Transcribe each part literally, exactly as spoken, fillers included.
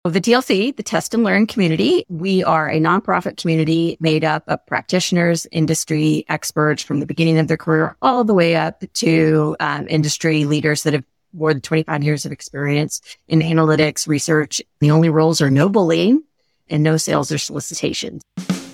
The T L C, the Test and Learn Community, we are a nonprofit community made up of practitioners, industry experts from the beginning of their career all the way up to um, industry leaders that have more than twenty-five years of experience in analytics, research. The only rules are no bullying and no sales or solicitations.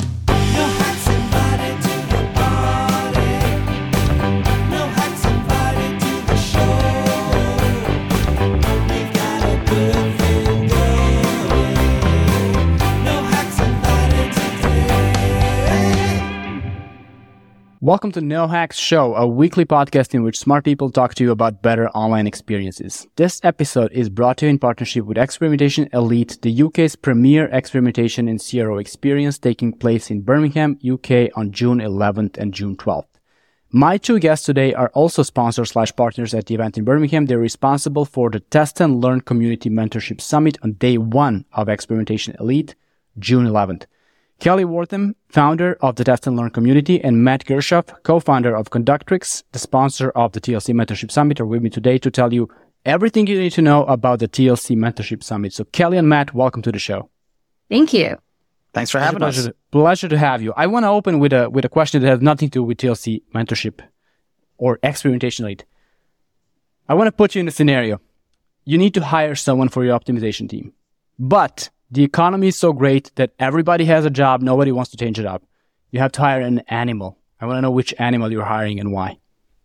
Welcome to No Hacks Show, a weekly podcast in which smart people talk to you about better online experiences. This episode is brought to you in partnership with Experimentation Elite, the U K's premier experimentation and C R O experience taking place in Birmingham, U K on June eleventh and June twelfth. My two guests today are also sponsors slash partners at the event in Birmingham. They're responsible for the Test and Learn Community Mentorship Summit on day one of Experimentation Elite, June eleventh. Kelly Wortham, founder of the Test and Learn community, and Matt Gershoff, co-founder of Conductrix, the sponsor of the T L C Mentorship Summit, are with me today to tell you everything you need to know about the T L C Mentorship Summit. So Kelly and Matt, welcome to the show. Thank you. Thanks for having pleasure us. To, pleasure to have you. I want to open with a with a question that has nothing to do with T L C Mentorship or Experimentation Elite. I want to put you in a scenario. You need to hire someone for your optimization team, but the economy is so great that everybody has a job. Nobody wants to change it up. You have to hire an animal. I want to know which animal you're hiring and why.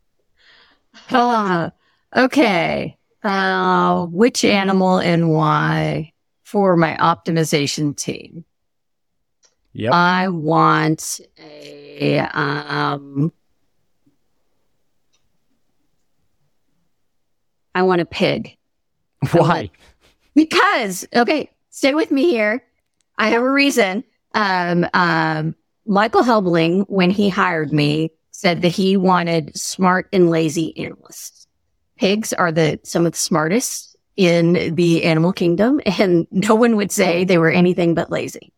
Uh, okay. Uh, which animal and why for my optimization team? Yep. I want a, um, I want a pig. Why? Want, because, okay. Stay with me here. I have a reason. Um, um, Michael Helbling, when he hired me, said that he wanted smart and lazy analysts. Pigs are the some of the smartest in the animal kingdom, and no one would say they were anything but lazy.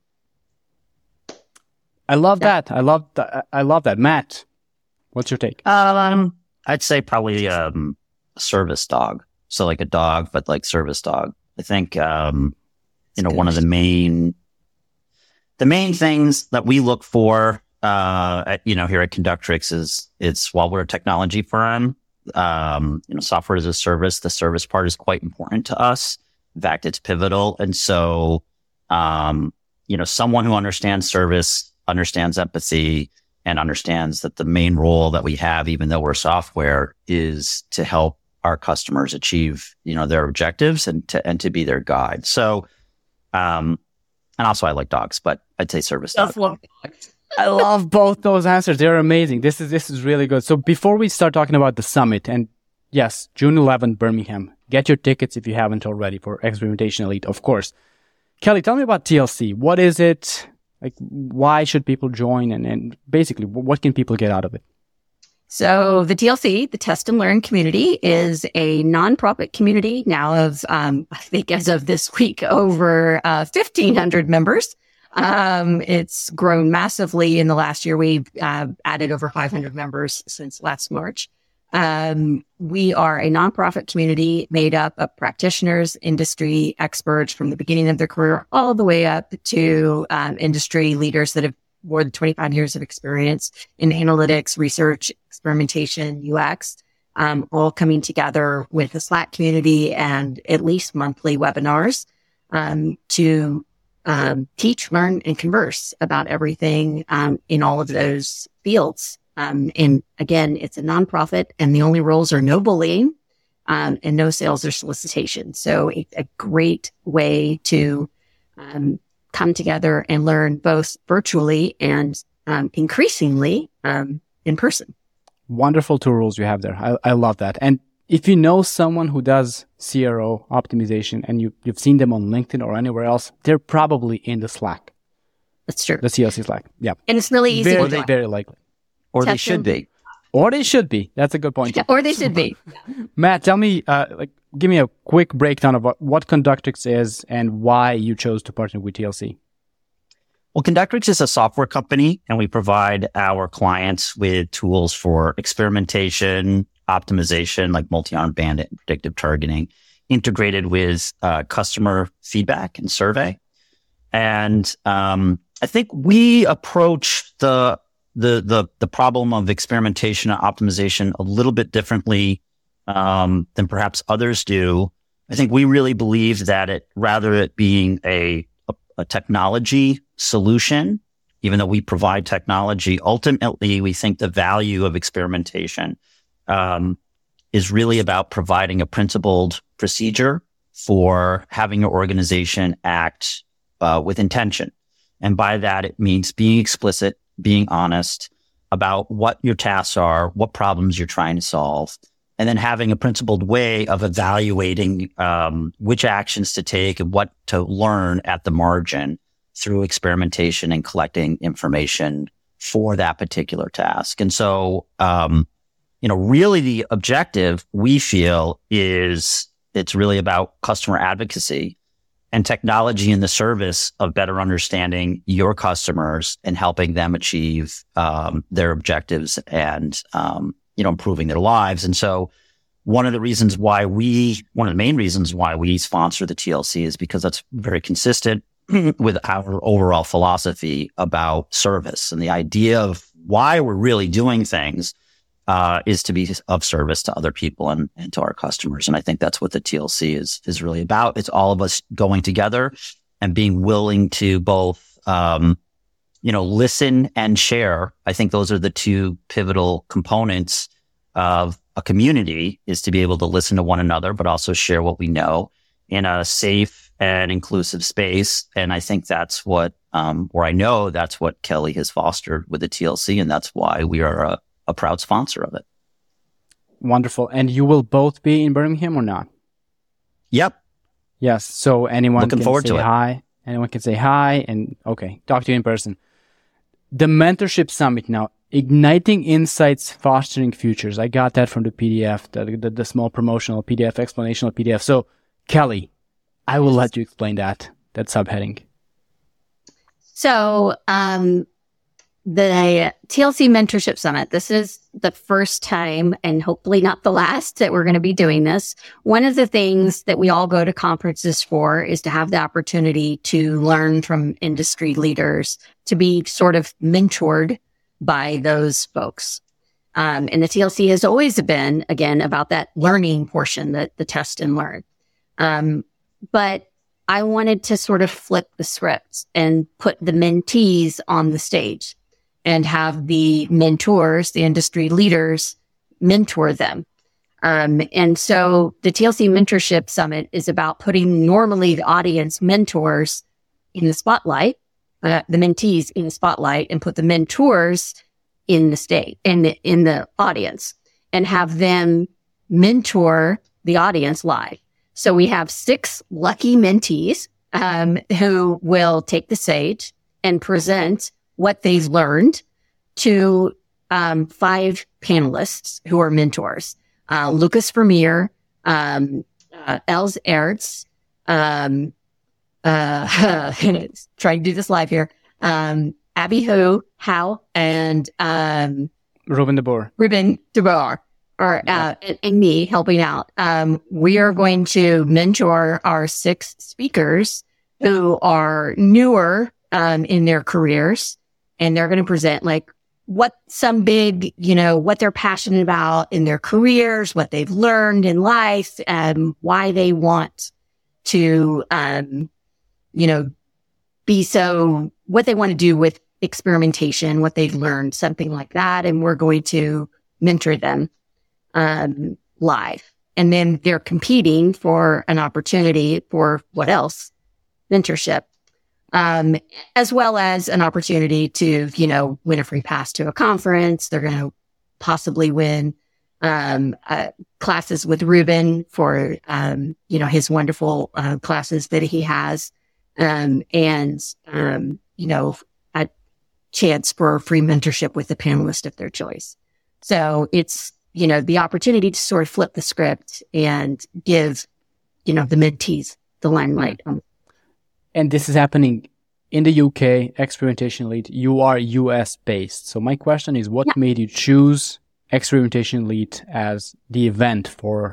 I love yeah. that. I love that. I love that. Matt, what's your take? Um, I'd say probably um, a service dog. So like a dog, but like service dog. I think. Um, You know, one of the main, the main things that we look for, uh, at, you know, here at Conductrix is it's while we're a technology firm, um, you know, software as a service, the service part is quite important to us. In fact, it's pivotal. And so, um, you know, someone who understands service, understands empathy, and understands that the main role that we have, even though we're software, is to help our customers achieve, you know, their objectives and to, and to be their guide. So, Um, and also I like dogs, but I'd say service dog. I love both those answers. They're amazing. This is, this is really good. So before we start talking about the summit, and yes, June eleventh, Birmingham, get your tickets if you haven't already for Experimentation Elite, of course. Kelly, tell me about T L C. What is it? Like, why should people join? And, and basically, what can people get out of it? So the T L C, the Test and Learn Community, is a nonprofit community now of, um, I think as of this week, over uh, fifteen hundred members. Um, it's grown massively in the last year. We've uh, added over five hundred members since last March. Um, we are a nonprofit community made up of practitioners, industry experts from the beginning of their career all the way up to um, industry leaders that have more than twenty-five years of experience in analytics, research, experimentation, U X, um, all coming together with a Slack community and at least monthly webinars um, to um, teach, learn, and converse about everything um, in all of those fields. Um, and again, it's a nonprofit, and the only rules are no bullying um, and no sales or solicitation. So a, a great way to um, come together and learn both virtually and um, increasingly um, in person. Wonderful tools you have there. I, I love that. And if you know someone who does C R O optimization and you, you've seen them on LinkedIn or anywhere else, they're probably in the Slack. That's true. The T L C Slack. Yeah. And it's really easy. Very, to join. very likely. Or they should be. Or they should be. That's a good point. Yeah, or they should be. Matt, tell me, uh, like, give me a quick breakdown of what, what Conductrix is and why you chose to partner with T L C. Well, Conductrix is a software company, and we provide our clients with tools for experimentation, optimization, like multi-arm bandit and predictive targeting. integrated with uh, customer feedback and survey. And um, I think we approach the, the the the problem of experimentation and optimization a little bit differently um, than perhaps others do. I think we really believe that it, rather it being a, a, a technology solution, even though we provide technology, ultimately we think the value of experimentation um, is really about providing a principled procedure for having your organization act uh, with intention. And by that, it means being explicit, being honest about what your tasks are, what problems you're trying to solve, and then having a principled way of evaluating um, which actions to take and what to learn at the margin through experimentation and collecting information for that particular task. And so, um, you know, really the objective we feel is it's really about customer advocacy and technology in the service of better understanding your customers and helping them achieve um, their objectives and, um, you know, improving their lives. And so one of the reasons why we, one of the main reasons why we sponsor the T L C is because that's very consistent with our overall philosophy about service. And the idea of why we're really doing things uh, is to be of service to other people and, and to our customers. And I think that's what the T L C is, is really about. It's all of us going together and being willing to both, um, you know, listen and share. I think those are the two pivotal components of a community, is to be able to listen to one another, but also share what we know in a safe and inclusive space. And I think that's what, um, or I know that's what Kelly has fostered with the T L C. And that's why we are a, a proud sponsor of it. Wonderful. And you will both be in Birmingham or not? Yep. Yes. So anyone Looking can forward say to it. hi. Anyone can say hi and okay, talk to you in person. The Mentorship Summit now, igniting insights, fostering futures. I got that from the P D F, the, the, the small promotional P D F, explanational P D F. So Kelly, I will let you explain that, that subheading. So, um, the T L C Mentorship Summit, this is the first time and hopefully not the last that we're going to be doing this. One of the things that we all go to conferences for is to have the opportunity to learn from industry leaders, to be sort of mentored by those folks. Um, and the T L C has always been, again, about that learning portion, that the test and learn. Um, but I wanted to sort of flip the script and put the mentees on the stage and have the mentors, the industry leaders, mentor them. Um, and so the T L C Mentorship Summit is about putting normally the audience mentors in the spotlight, uh, the mentees in the spotlight, and put the mentors in the state, in the, in the audience, and have them mentor the audience live. So we have six lucky mentees um, who will take the stage and present what they've learned to um, five panelists who are mentors. Uh, Lucas Vermeer, um, uh, Els Ertz, um, uh, trying to do this live here, um, Abby Hu, Howe, and um, Ruben de Boer. Ruben de Boer. Or, uh, and, and me helping out. Um, we are going to mentor our six speakers who are newer, um, in their careers, and they're going to present like what some big, you know, what they're passionate about in their careers, what they've learned in life, and why they want to, um, you know, be so, what they want to do with experimentation, what they've learned, something like that. And we're going to mentor them Um, live. And then they're competing for an opportunity for what else? Mentorship. Um, as well as an opportunity to, you know, win a free pass to a conference. They're going to possibly win, um, uh, classes with Ruben for, um, you know, his wonderful, uh, classes that he has. Um, and, um, you know, a chance for free mentorship with the panelist of their choice. So it's, you know, the opportunity to sort of flip the script and give, you know, the mentees the limelight. And this is happening in the U K, Experimentation Lead. You are U S based. So my question is, what Yeah. made you choose Experimentation Lead as the event for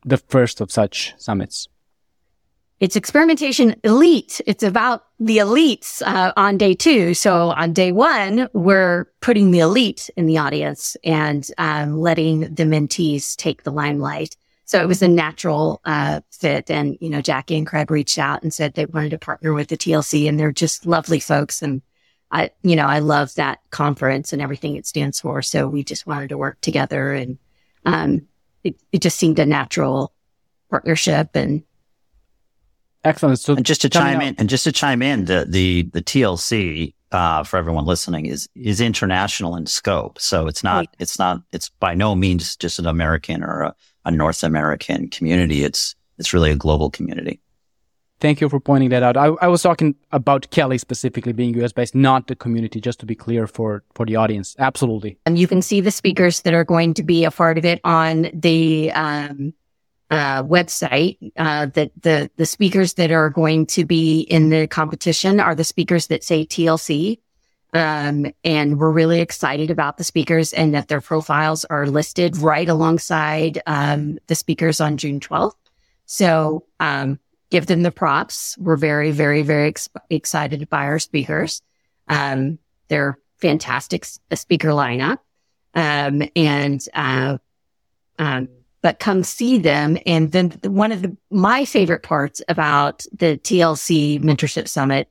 the first of such summits? It's Experimentation Elite. It's about the elites uh, on day two. So on day one, we're putting the elite in the audience and um, letting the mentees take the limelight. So it was a natural uh, fit. And, you know, Jackie and Craig reached out and said they wanted to partner with the T L C, and they're just lovely folks. And I, you know, I love that conference and everything it stands for. So we just wanted to work together, and um, it, it just seemed a natural partnership. And excellent. So and just to chime in, and just to chime in, the the the T L C uh, for everyone listening is is international in scope. So it's not right. it's not it's by no means just an American or a, a North American community. It's it's really a global community. Thank you for pointing that out. I, I was talking about Kelly specifically being U S based, not the community, just to be clear for, for the audience. Absolutely. And you can see the speakers that are going to be a part of it on the um, uh, website. Uh, that the, the speakers that are going to be in the competition are the speakers that say T L C. Um, and we're really excited about the speakers, and that their profiles are listed right alongside um, the speakers on June twelfth. So, um, give them the props. We're very, very, very ex- excited by our speakers. Um, they're fantastic speaker lineup. Um, and, uh, um, but come see them. And then the, one of the, my favorite parts about the T L C Mentorship Summit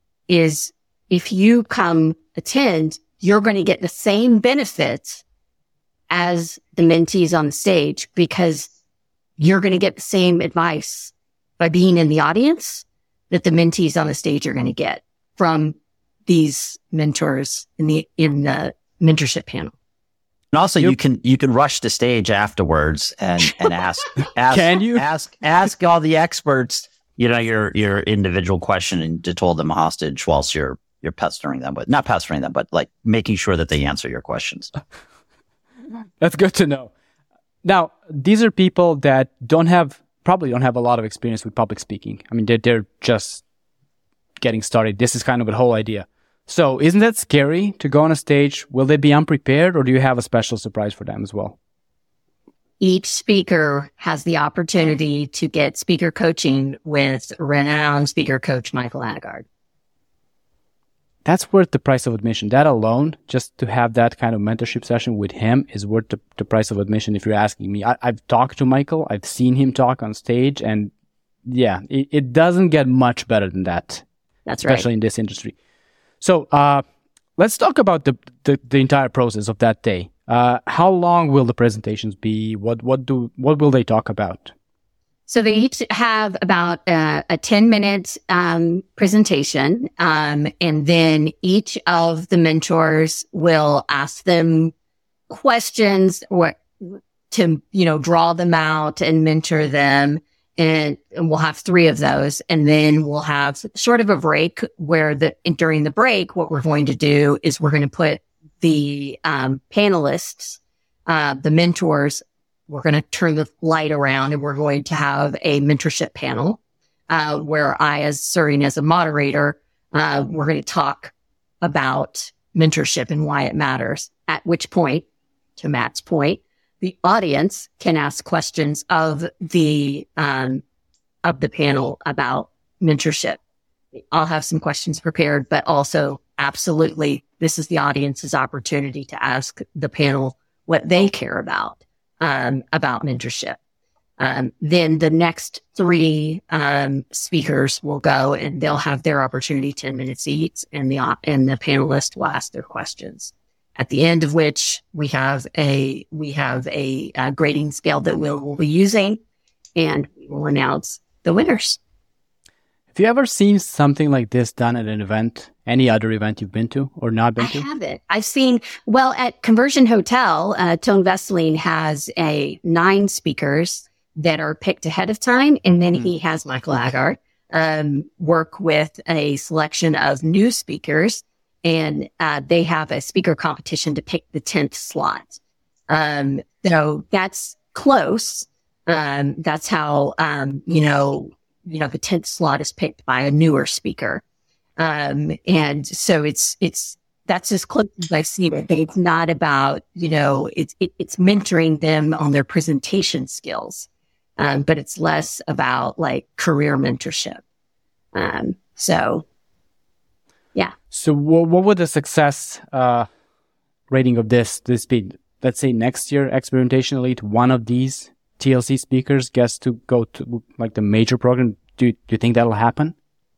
is if you come attend, you're going to get the same benefits as the mentees on the stage, because you're going to get the same advice by being in the audience that the mentees on the stage are going to get from these mentors in the in the mentorship panel. And also, Yep. you can you can rush the stage afterwards and and ask ask Can you? ask ask all the experts, you know, your your individual question, and to hold them hostage whilst you're you're pestering them, but not pestering them, but like making sure that they answer your questions. That's good to know. Now, these are people that don't have, probably don't have a lot of experience with public speaking. I mean, they're, they're just getting started. This is kind of the whole idea. So isn't that scary to go on a stage? Will they be unprepared, or do you have a special surprise for them as well? Each speaker has the opportunity to get speaker coaching with renowned speaker coach Michael Agard. That's worth the price of admission. That alone, just to have that kind of mentorship session with him, is worth the, the price of admission if you're asking me. I, I've talked to Michael. I've seen him talk on stage, and yeah, it, it doesn't get much better than that. That's right. Especially in this industry. So uh, let's talk about the, the, the entire process of that day. Uh, how long will the presentations be? What what do what will they talk about? So they each have about uh, a ten minute um, presentation, um, and then each of the mentors will ask them questions or to, you know, draw them out and mentor them. And, and we'll have three of those. And then we'll have sort of a break where the during the break, what we're going to do is we're going to put the um, panelists, uh, the mentors, we're going to turn the light around, and we're going to have a mentorship panel, uh, where I, as serving as a moderator, uh, we're going to talk about mentorship and why it matters. At which point, to Matt's point, the audience can ask questions of the, um, of the panel about mentorship. I'll have some questions prepared, but also absolutely, this is the audience's opportunity to ask the panel what they care about. Um, about mentorship. Um, then the next three, um, speakers will go, and they'll have their opportunity ten minutes each, and the, and the panelists will ask their questions. At the end of which we have a, we have a, a grading scale that we'll, we'll be using, and we will announce the winners. Have you ever seen something like this done at an event? Any other event you've been to or not been I to? I haven't. I've seen, well, at Conversion Hotel, uh, Tone Vesseline has a nine speakers that are picked ahead of time. And then mm. he has Michael Agard, um, work with a selection of new speakers, and, uh, they have a speaker competition to pick the tenth slot. Um, so that's close. Um, that's how, um, you know, you know, the tenth slot is picked by a newer speaker. Um, and so it's, it's, that's as close as I've seen it, but it's not about, you know, it's, it, it's mentoring them on their presentation skills. Um, but it's less about like career mentorship. Um, so yeah. So what, what would the success uh, rating of this this be? Let's say next year, Experimentation Elite, one of these T L C speakers gets to go to like the major program. Do, do you think that'll happen?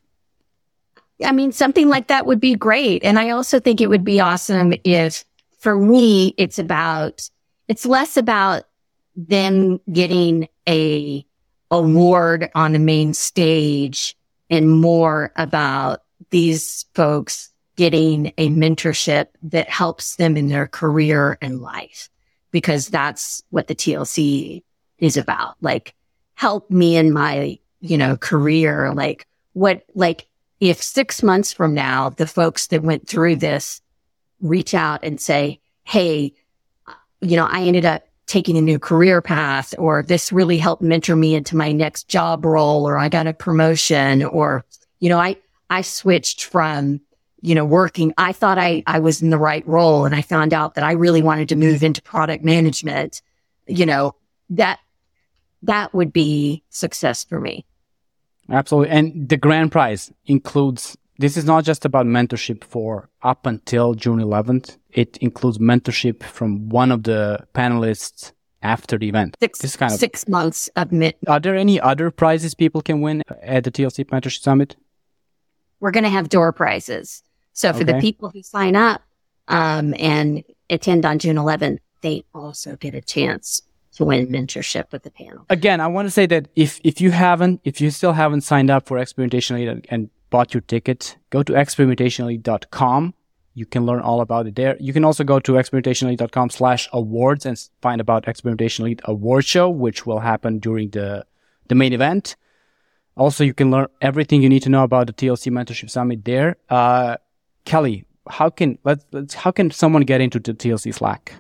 I mean, something like that would be great. And I also think it would be awesome if, for me, it's about, it's less about them getting a award on the main stage and more about these folks getting a mentorship that helps them in their career and life, because that's what the T L C is about. Like, help me in my, you know, career. Like what, like if six months from now, the folks that went through this reach out and say, hey, you know, I ended up taking a new career path, or this really helped mentor me into my next job role, or I got a promotion, or, you know, I, I switched from, you know, working. I thought I, I was in the right role, and I found out that I really wanted to move into product management. You know, that, that would be success for me. Absolutely. And the grand prize includes, this is not just about mentorship for up until June eleventh. It includes mentorship from one of the panelists after the event. Six, this kind of, six months of mint. Are there any other prizes people can win at the T L C Mentorship Summit? We're going to have door prizes. So for Okay. the people who sign up um, and attend on June eleventh, they also get a chance to win mentorship with the panel. Again, I want to say that if, if you haven't, if you still haven't signed up for Experimentation Elite and, and bought your ticket, go to experimentation elite dot com. You can learn all about it there. You can also go to experimentation elite dot com slash awards and find about Experimentation Elite Award Show, which will happen during the, the main event. Also, you can learn everything you need to know about the T L C Mentorship Summit there. Uh, Kelly, how can, let's, let's, how can someone get into the T L C Slack?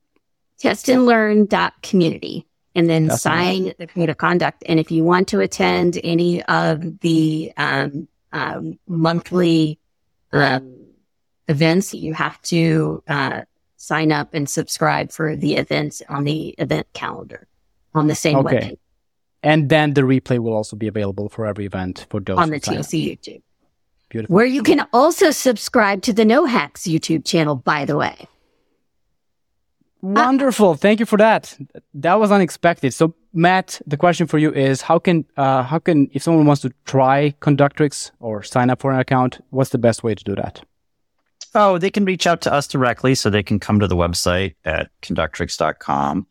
test and learn dot community, and then That's sign nice. the code of conduct. And if you want to attend any of the um, um, monthly um, events, you have to uh, sign up and subscribe for the events on the event calendar on the same Okay. webpage And then the replay will also be available for every event for those on who the sign T L up. C YouTube, Beautiful. where you can also subscribe to the No Hacks YouTube channel, by the way. Wonderful. Thank you for that. That was unexpected. So, Matt, the question for you is, how can, uh, how can, if someone wants to try Conductrix or sign up for an account, what's the best way to do that? Oh, they can reach out to us directly, so they can come to the website at conductrix dot com,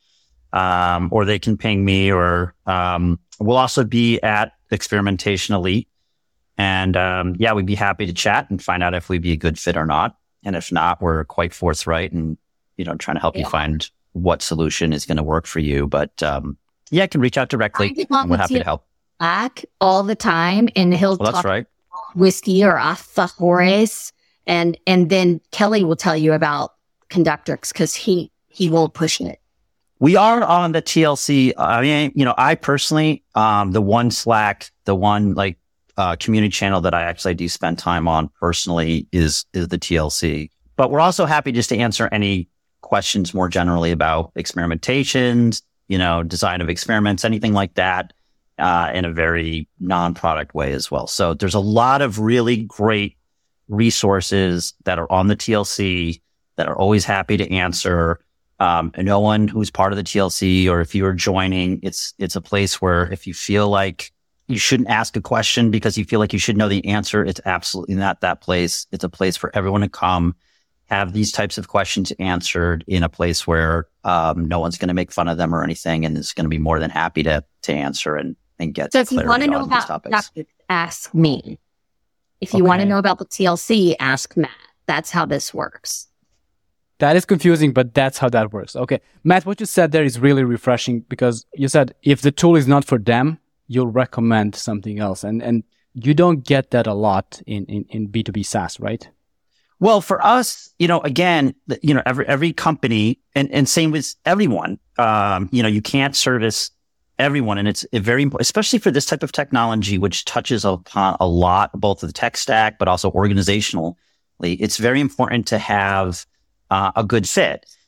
um, or they can ping me, or um, we'll also be at Experimentation Elite. And um, yeah, we'd be happy to chat and find out if we'd be a good fit or not. And if not, we're quite forthright and, you know, trying to help Yeah. you find what solution is going to work for you. But um, yeah, you can reach out directly. I get on And we're the happy T- to help. Back all the time, and he'll Well, talk that's right. whiskey or alfajores, and and then Kelly will tell you about Conductrix because he he won't push it. We are on the T L C. I mean, you know, I personally, um, the one Slack, the one like uh, community channel that I actually do spend time on personally is is the T L C. But we're also happy just to answer any questions more generally about experimentations, you know, design of experiments, anything like that, uh, in a very non-product way as well. So there's a lot of really great resources that are on the T L C that are always happy to answer. Um, and no one who's part of the T L C, or if you are joining, it's, it's a place where if you feel like you shouldn't ask a question because you feel like you should know the answer, it's absolutely not that place. It's a place for everyone to come, have these types of questions answered in a place where, um, no one's going to make fun of them or anything, and is going to be more than happy to, to answer and, and get So if you clarity want to know on these about topics. Conductrix, ask me. If you want to Okay. know about the T L C, ask Matt. That's how this works. That is confusing, but that's how that works. Okay. Matt, what you said there is really refreshing, because you said if the tool is not for them, you'll recommend something else. And, and you don't get that a lot in, in, in B two B SaaS, right? Well, for us, you know, again, th- you know, every, every company, and, and same with everyone, um, you know, you can't service everyone. And it's a very important, especially for this type of technology, which touches upon a lot, both of the tech stack, but also organizationally. It's very important to have uh, a good fit.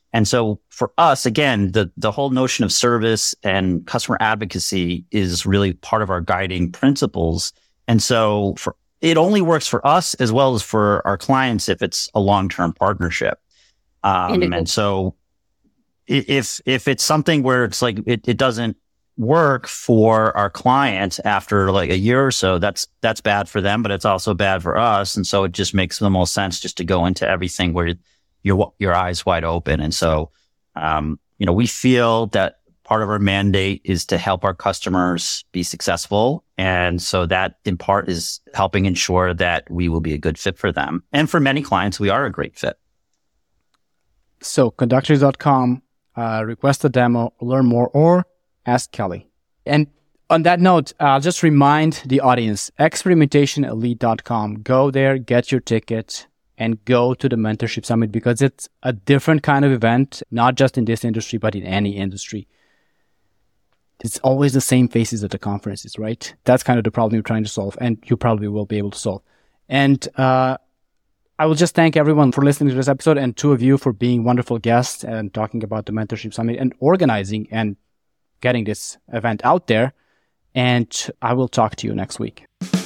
And so for us, again, the, the whole notion of service and customer advocacy is really part of our guiding principles. And so for, it only works for us as well as for our clients if it's a long-term partnership. Um, and, and so if, if it's something where it's like, it, it doesn't work for our clients after like a year or so, that's, that's bad for them, but it's also bad for us. And so it just makes the most sense just to go into everything where your, your eyes wide open. And so, um, you know, we feel that part of our mandate is to help our customers be successful. And so that in part is helping ensure that we will be a good fit for them. And for many clients, we are a great fit. So conductors dot com, uh, request a demo, learn more, or ask Kelly. And on that note, I'll just remind the audience, experimentation elite dot com. Go there, get your ticket, and go to the Mentorship Summit because it's a different kind of event, not just in this industry, but in any industry. It's always the same faces at the conferences, right? That's kind of the problem you're trying to solve, and you probably will be able to solve. And uh, I will just thank everyone for listening to this episode, and two of you for being wonderful guests and talking about the Mentorship Summit and organizing and getting this event out there. And I will talk to you next week.